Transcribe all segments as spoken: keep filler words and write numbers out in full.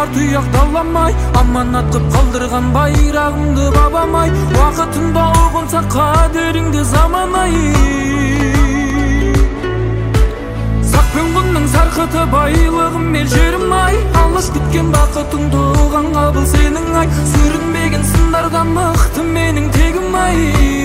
тұяқталамай, аманат қып қалдырған байрағымды бабамай, уақытында ұғынса қадеріңді заманай. Сақ пен құнның сарқыты байлығым мел жерім ай, алыс күткен бақытың туған қабыл сенің ай, сүрінбеген сындардан мықты менің тегім ай.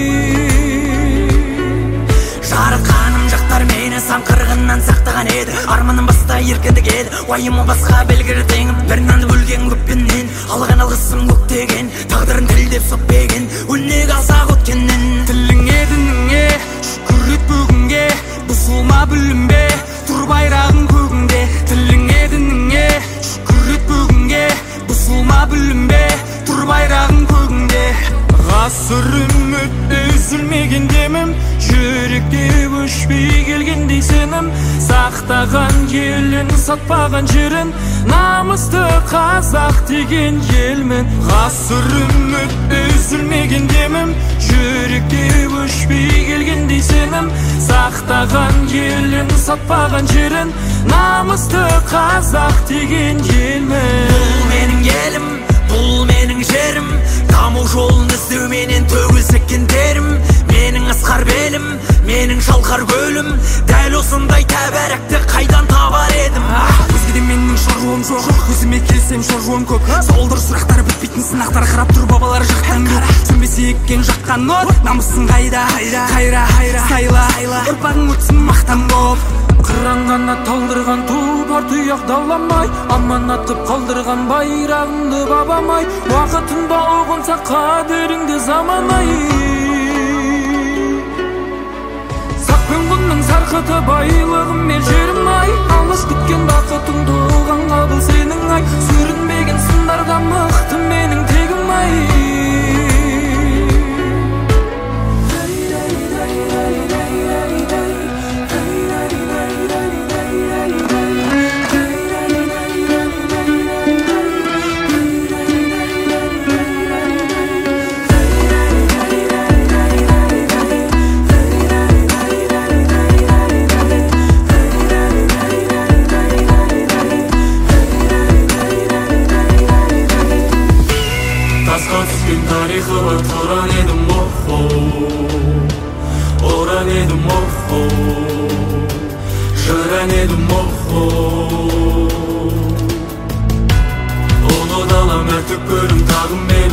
Жарыққаным жақтар мені сан қырғыннан сақтаған еді, арманым баста еркіндік еді, уайымы басқа белгілі теңім. Бір нанды бөлген көппеннен, алған алғысым көктеген, тағдырын тілдеп соқпеген, өнеге алсақ өткеннен. Тіліңе дініңе шүкір ет бүгінге, бұзылма бүлінбе, тұр байрағың көгіңде. Тіліңе дініңе шүкір ет бүгінге, бұзылма бүлінбе, тұр байрағың көгіңде. Ғасыр үміт үзілмеген демім, жүректе өшпей келгендей сенім, сақтаған елін сатпаған жерін, намысты қазақ деген елмін. Ғасыр үміт үзілмеген демім, жүректе өшпей келгендей сенім, сақтаған елін сатпаған жерін, намысты қазақ деген елмін. Бұл менің елім, бұл менің жерім, даму жолын іздеуменен төгілсеккен терім. Менің асқар белім, менің шалқар көлім, дәл осындай тәбәрәкті қайдан табар едім. Өзгеде менің шаруам жоқ, өзіме келсем шаруам көп. Солдыр сұрақтар бітпейтін сынақтар, қарап тұр бабалар жақтан көп. Сөнбесе еккен жаққан от, намысын қайда, қайра, сайла, ұрпағың өтсін мақтан боп. Қыранғана талдырған тұлпар тұяқталамай, аманат қып қалдырған байрағымды бабамай, уақытында ұғынса қадеріңді заманай. Сақ пен құнның сарқыты байлығым мел жерім ай, алыс күткен бақытың туған қабыл сенің ай, сүрінбеген сындардан мықты менің тегім ай. Тарихы бар тұран едім оқ-о, оран едім оқ-о, жыран едім оқ-о. Ұлы дала мәртік көрім тағым